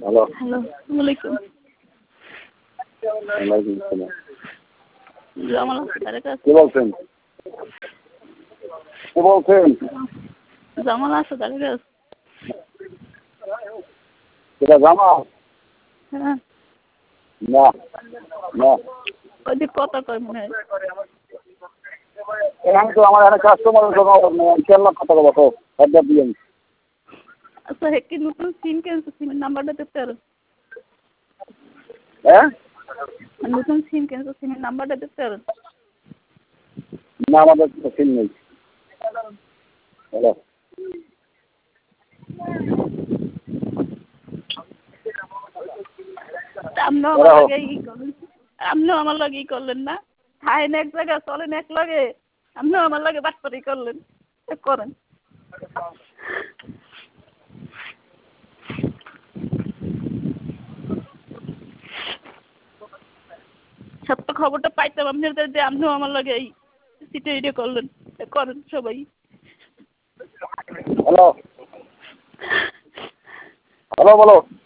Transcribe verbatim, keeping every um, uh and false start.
Hello hello আসসালামু আলাইকুম। ওয়ালাইকুম আসসালাম। জামাল আছে তার কাছে? কে বলছেন? কে বলছেন? জামাল আছে তার কাছে? এটা জামাল? হ্যাঁ। না না ওই যে কথা কয় মনে হয়। এখানে তো আমার একটা কাস্টমার ইনশাল্লাহ কথা বলো তো একবার দিয়েন। আচ্ছা হে কি নতুন সিম কিনছে, সিমের নাম্বারটা দিতে পারো? হ্যাঁ নতুন সিম কিনছে, সিমের নাম্বারটা দিতে পারো? না আমাদের তো সিম নেই। হ্যালো আপনিও আমার লগে ই করলেন, আপনিও আমার লগে ই করলেন না? খাইন এক জায়গায় চলেন এক লগে, আপনিও আমার লগে বাটপারি করলেন। এ করেন। সত্য খবরটা পাইতাম আপনাদের যে আপনিও আমার লগে এই সিটে ইটে করলেন। এ করেন সবাই। হ্যালো হ্যালো বলো।